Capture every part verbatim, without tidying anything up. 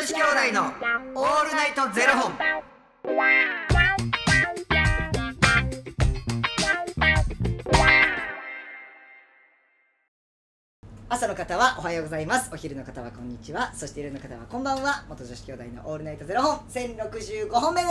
子兄弟のオールナイトゼロ本。朝の方はおはようございます。お昼の方はこんにちは。そして夜の方はこんばんは。元女子兄弟のオールナイトゼロ本せんろくじゅうごほんめです。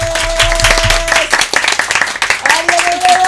ありがとうございます。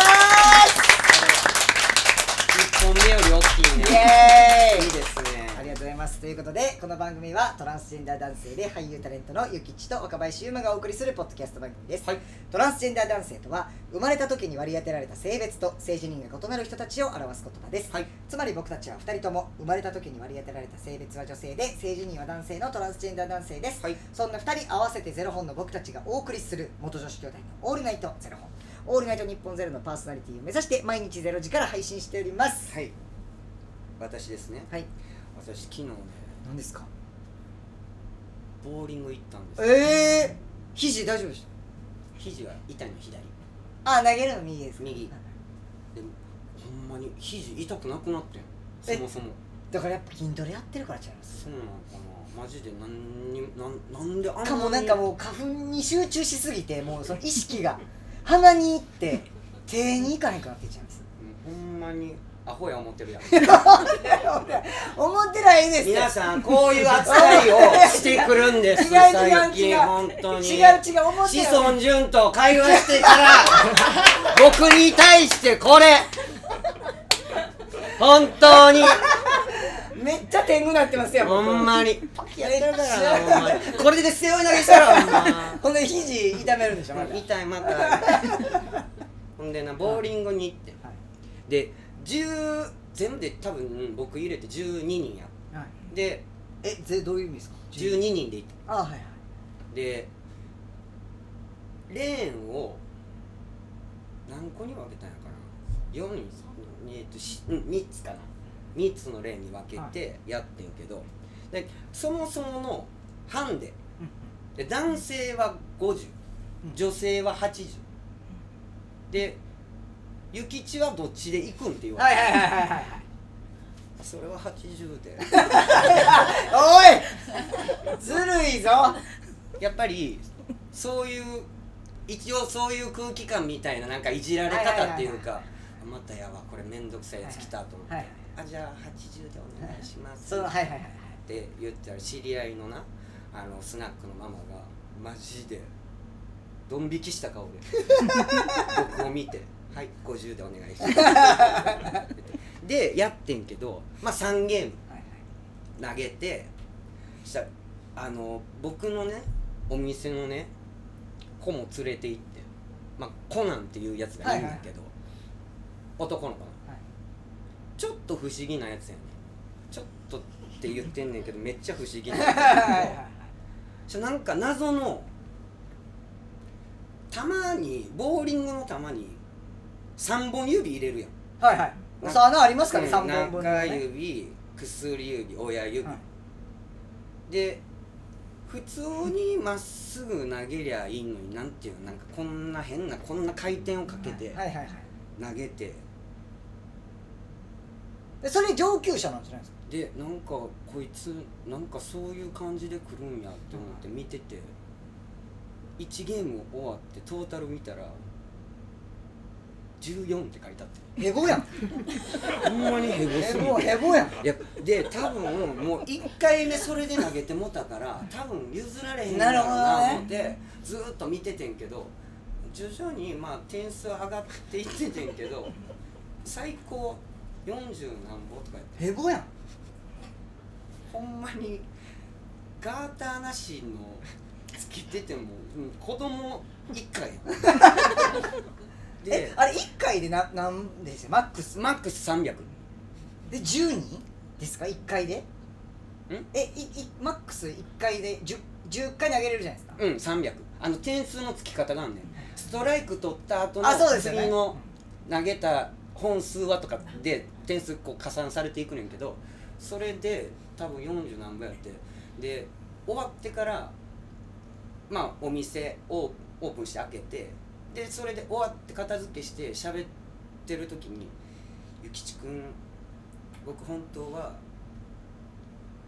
いっぽんめより大きいね。 イエーイ。 いいですね。 ありがとうございます。ということでこの番組はトランスジェンダー男性で俳優タレントのゆきちと若林優馬がお送りするポッドキャスト番組です、はい、トランスジェンダー男性とは生まれた時に割り当てられた性別と性自認が異なる人たちを表す言葉です、はい、つまり僕たちはふたりとも生まれた時に割り当てられた性別は女性で性自認は男性のトランスジェンダー男性です、はい、そんなふたり合わせてゼロ本の僕たちがお送りする元女子兄弟のオールナイトゼロ本オールナイト日本ゼロのパーソナリティを目指して毎日ゼロ時から配信しております。 はい、私ですね。はい、私昨日ね。 何ですか？ ボーリング行ったんです。 ええー、肘大丈夫でした？ 肘は痛いの左。 あ、投げるの右ですか？ 右。でもほんまに肘痛くなくなってん。そもそも。 だからやっぱ筋トレやってるからちゃいます。 そうなのかな。マジで何になんなんであんなに。 かもなんかもう花粉に集中しすぎてもうその意識が鼻に行って手に行かへんくなっていっちゃいます。 ほんまに。アホや思ってるやん。 思ってないですよ。 皆さんこういう扱いをしてくるんです。 違う違う最近違う本当に。 違う違う思ってない。 志尊淳と会話してから僕に対してこれ本当にめっちゃ天狗なってますよ。 ほんまにパキやってるからなほんまに。これで背負い投げしたらほんま。 ほんで肘痛めるんでしょ。まだ痛いまた。ほんでなボーリングに行って、はい、でじゅう全部で多分僕入れてじゅうににんや、はい、でえぜどういう意味ですか？ じゅうににんで行った。 あ、はいはい。 でレーンを何個に分けたんやかな、よにん、えっとみっつかな、みっつのレーンに分けてやってんけど、でそもそものハンデで男性はごじゅう、女性ははちじゅうでゆきちはどっちで行くんって言われて、はいはいはいはいはい、それははちじゅうでおいずるいぞ。 やっぱりそういう一応そういう空気感みたいななんかいじられ方っていうか、またやわこれめんどくさいやつ来たと思って、はいはい、あじゃあはちじゅうでお願いしますって言ったら知り合いのなあのスナックのママがマジでドン引きした顔で僕を見てはい、ごじゅうでお願いしますで、やってんけど、まあさんゲーム投げて、したらあの僕のね、お店のね子も連れて行って、まあコナンっていうやつがいるんだけど、はいはい、男の子の、はい、ちょっと不思議なやつやねん。ちょっとって言ってんねんけどめっちゃ不思議なやつやねんなんか謎のたまにボーリングの球にさんぼん指入れるやん。 はいはい。さあ穴ありますかね、さんぼんぶんの、ね。 中指、薬指、親指、はい、で普通にまっすぐ投げりゃいいのになんていうの、なんかこんな変なこんな回転をかけて投げて、 でそれ上級者なんじゃないですか。 でなんかこいつなんかそういう感じで来るんやって思って見てて、いちゲーム終わってトータル見たらじゅうよんって書いてあってヘボやんほんまにヘボすぎてヘボやん。 いやで多分もういっかいめそれで投げてもたから多分譲られへんだろうな思って、ね、ずーっと見ててんけど徐々にまあ点数上がっていっててんけど最高よんじゅうなんぼとかやってヘボやん。 ほんまにガーターなしのつけてても、うん、子供いっかいであれいっかいでな何ですよマックスマックスさんびゃくでじゅうにですかいっかいでんえいいマックスいっかいで 10, じゅっかい投げれるじゃないですか。 うんさんびゃくあの点数の付き方があんねん。ストライク取った後の次の投げた本数はとかで点数こう加算されていくねんけど、それで多分よんじゅうなんぼやって、で終わってからまあお店をオープンして開けて、でそれで終わって片付けして喋ってる時に「ゆきちくん僕本当は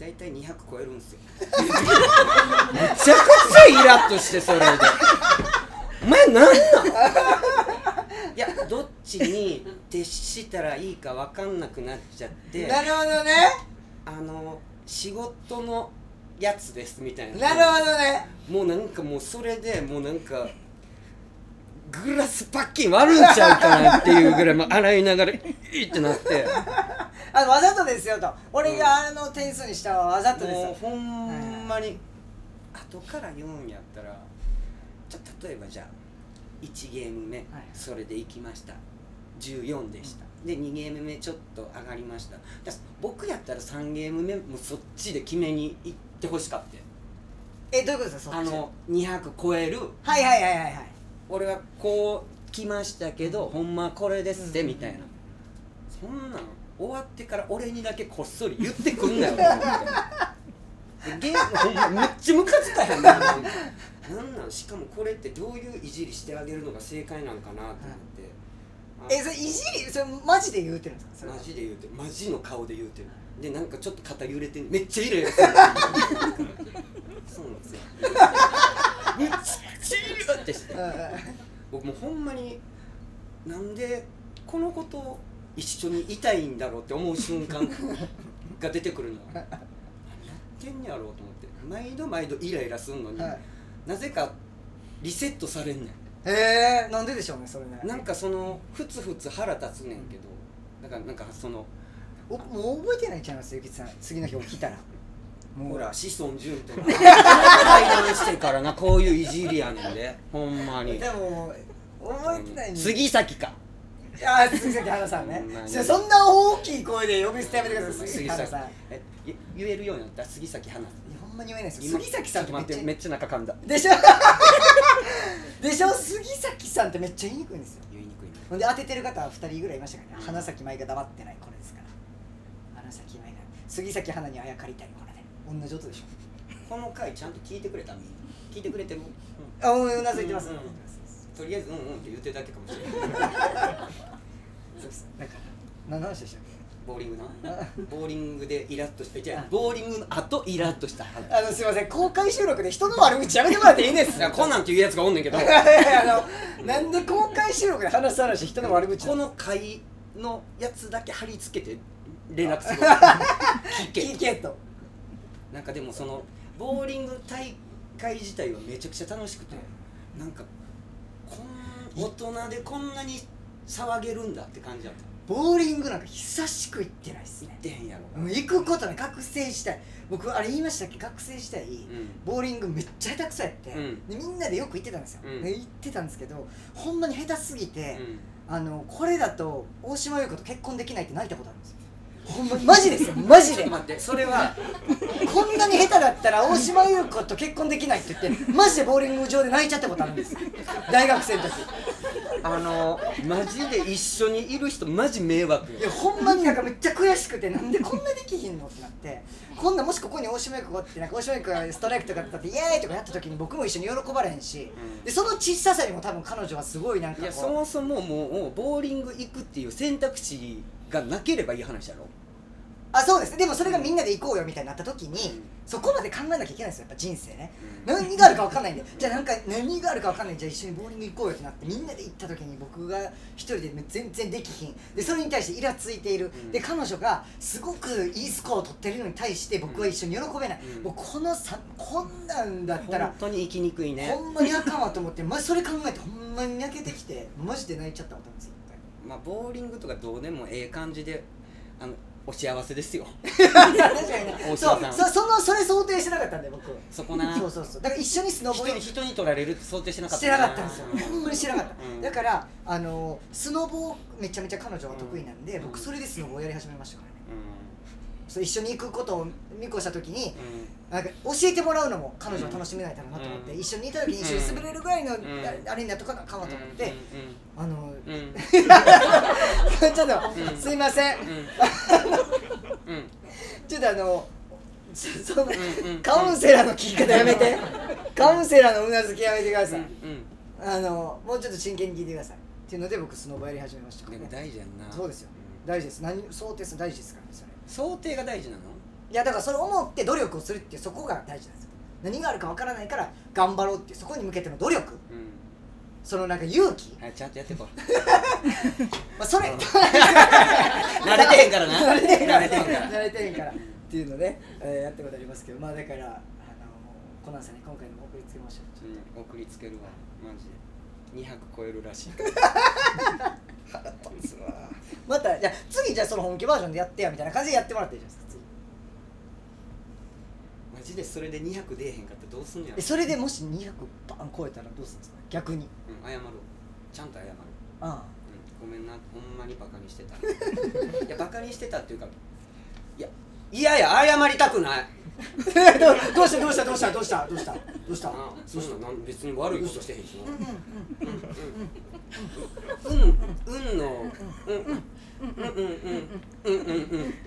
だいたいにひゃく超えるんですよめちゃくちゃイラッとしてそれでお前なんなんいやどっちに徹したらいいか分かんなくなっちゃってなるほどねあの仕事のやつですみたいな。なるほどね。 もうなんかもうそれでもうなんかグラスパッキン割るんちゃうかなっていうぐらいもう洗いながらいいってなってあのわざとですよと俺があの点数にしたのはわざとですよ、 もうほんまに後から言うんやったらじゃあ例えばじゃあいちゲーム目、はい、それでいきましたじゅうよんでした、うん、でにゲーム目ちょっと上がりました。だ僕やったらさんゲーム目もそっちで決めに行ってほしかった。 えどういうことですか？そっちあのにひゃく超えるはいはいはいはいはい俺はこう来ましたけど、うん、ほんまこれですって、うん、みたいなそんなん終わってから俺にだけこっそり言ってくんなよと思ってゲームほんまめっちゃムカつかへんなんなんなんしかもこれってどういういじりしてあげるのが正解なんかなと思って、 うん、えそれいじりそれマジで言うてるんですか？それマジで言うてるマジの顔で言うてるでなんかちょっと肩揺れてめっちゃイライラするそうなんですよめっちゃイラってして僕もうほんまになんでこのことを一緒にいたいんだろうって思う瞬間が出てくるの何やってんやろうと思って毎度毎度イライラすんのに、はい、なぜかリセットされんねん。 へえなんででしょうねそれね。 なんかそのふつふつ腹立つねんけどだからなんかそのおもう覚えてないんちゃいますゆきさん次の日起きたらもうほら志尊淳とか対談してからなこういういじりやねんでほんまに。 でも覚えてないん杉崎かああ杉崎花さんねそんな大きい声で呼び捨てやめてください杉崎花さんえ言えるようになった杉崎花ほんまに言えないですよ杉崎さんってめっちゃめっちゃ中噛んだでしょでしょ杉崎さんってめっちゃ言いにくいんですよ。 言いにくいね。 ほんで当ててる方はふたりぐらいいましたからね、うん、花咲舞が黙ってないこれですから花咲舞が杉崎花にあやかりたいこれで同じ音でしょこの回ちゃんと聞いてくれたみんな聞いてくれてる、 うん、あうなずいてます、うんうん、 とりあえずうんうんって言ってるだけかもしれないそうですなんか何の話でしたっけボーリングなボーリングでイラッとしてじゃあボーリングの後イラッとしたあのすいません公開収録で人の悪口やめてもらっていいですかこんなんっていうやつがおんねんけどあのなんで公開収録で話す話人の悪口この回のやつだけ貼り付けて連絡する聞け聞けとなんかでもそのボーリング大会自体はめちゃくちゃ楽しくてなんかこん大人でこんなに騒げるんだって感じだった。 ボーリングなんか久しく行ってないっすね。 行ってへんやろ。 行くことね学生時代僕あれ言いましたっけ学生時代、うん、ボーリングめっちゃ下手くそやって、うん、でみんなでよく行ってたんですよ、うん、で行ってたんですけどほんまに下手すぎて、うん、あのこれだと大島優子と結婚できないって泣いたことあるんですよ。ほんまにマジですよマジで。 ちょっと待ってそれはこんなに下手だったら大島優子と結婚できないって言ってマジでボーリング場で泣いちゃったことあるんです大学生の時。 あのマジで一緒にいる人マジ迷惑よ。 いやほんまになんかめっちゃ悔しくてなんでこんなできひんのってなってこんなもしここに大島優子がってなんか大島優子がストライクとかだってイエーイとかやった時に僕も一緒に喜ばれへんし、うん、でその小ささにも多分彼女はすごいなんかこういやそもそももうボーリング行くっていう選択肢がなければいい話だろ。 あそうですね。でもそれがみんなで行こうよみたいになった時に、うん、そこまで考えなきゃいけないんですよやっぱ人生ね、うん、何があるか分かんないんでじゃあなんか何があるか分かんないんでじゃあ一緒にボーリング行こうよってなってみんなで行った時に僕が一人で全然できひんでそれに対してイラついている、うん、で彼女がすごくいいスコアを取ってるのに対して僕は一緒に喜べない、うん、もうこのさこんなんだったら本当に生きにくいね。 ほんまにあかんわと思って、ま、それ考えてほんまに泣けてきてマジで泣いちゃったことあるんですよ。 まあボーリングとかどうでもええ感じであのお幸せですよ確かにねそうそそのそれ想定してなかったんで僕そこなそうそうそうだから一緒にスノボ人に人に取られるって想定してなかったしてなかったんですよほんまにしてなかった、うん、だからあのスノボめちゃめちゃ彼女は得意なんで、うん、僕それでスノボをやり始めましたからね、うん、そう一緒に行くことを見越した時に、うん、なんか教えてもらうのも彼女は楽しめないだろうなと思って、うん、一緒にいた時に一緒に滑れるぐらいの、うん、あれになっとかなあかんわと思って、うん、あの、うん、ちょっと、うん、すいません、うんうん、ちょっとあのその、うんうん、カウンセラーの聞き方やめてカウンセラーのうなずきやめてください、うんうん、あのもうちょっと真剣に聞いてくださいっていうので僕スノボやり始めましたから、ね、 でも大事やんな。 そうですよ、うん、大事です。何想定する大事ですからね。それ想定が大事なの。 いやだからそれを思って努力をするっていうそこが大事なんですよ。何があるかわからないから頑張ろうっていうそこに向けての努力、うん、そのなんか勇気、 はい、ちゃんとやってこうまあそれ慣れてへんからな慣れてへんから慣れてへんから慣れてへんからっていうのね、えー、やってことありますけど、まあだからあのもうコナンさんに今回のも送りつけましょう、うん、送りつけるわマジでにひゃく超えるらしい腹立つわまたじゃあ次じゃあその本気バージョンでやってやみたいな感じでやってもらっていいじゃないですか。次マジでそれでにひゃく出えへんかったらどうすんのやろ。 えそれでもしにひゃくバン超えたらどうするんですか逆に。 うん、謝るちゃんと謝る。 ああ、 うん、ごめんなほんまにバカにしてたいやバカにしてたっていうかいやいやいや謝りたくないどうしたどうしたどうしたどうしたどうしたどうしたどうしたなん別に悪いことしてへんしなうんうんうんのうんうんうんうんうんうんうんうんうんうん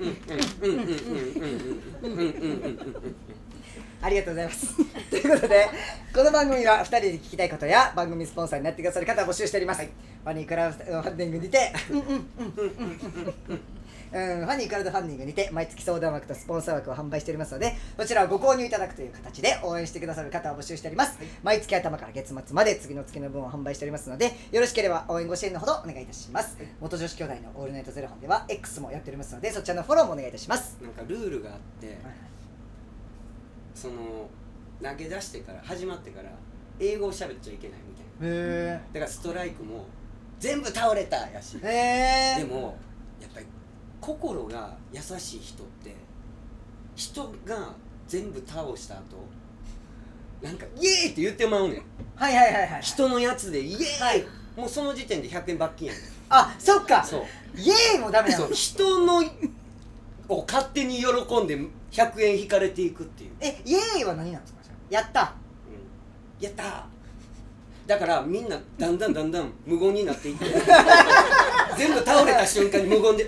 うんうんありがとうございますということでこの番組はふたりで聞きたいことや番組スポンサーになってくださる方を募集しております、はい、ファニークラウドファンディングにてうんうんうんうんうんうん、ファニークラウドファンディングにて毎月相談枠とスポンサー枠を販売しておりますのでこちらをご購入いただくという形で応援してくださる方を募集しております、はい、毎月頭から月末まで次の月の分を販売しておりますのでよろしければ応援ご支援のほどお願いいたします、はい、元女子兄弟のオールナイトゼロ本では X もやっておりますのでそちらのフォローもお願いいたします。 なんかルールがあって、はい、その投げ出してから始まってから英語を喋っちゃいけないみたいな。へー。だからストライクも全部倒れたやし。へー。でもやっぱり心が優しい人って人が全部倒した後なんかイエーイって言ってまうねん。はいはいはいはい。人のやつでイエーイ、はい、もうその時点でひゃくえん罰金やねん。あ、そっか。そう。イエーイもダメなの。そう。人のを勝手に喜んでひゃくえん引かれていくっていう。え、イエーイは何なんですか？やった、うん、やっただからみんなだんだんだんだん無言になっていって全部倒れた瞬間に無言で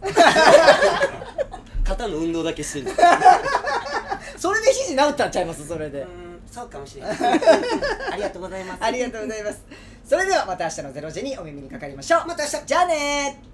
肩の運動だけしてるそれで肘治ったんちゃいます？それでうんそうかもしれないありがとうございますありがとうございます。それではまた明日のゼロ時にお耳にかかりましょう。また明日じゃあねー。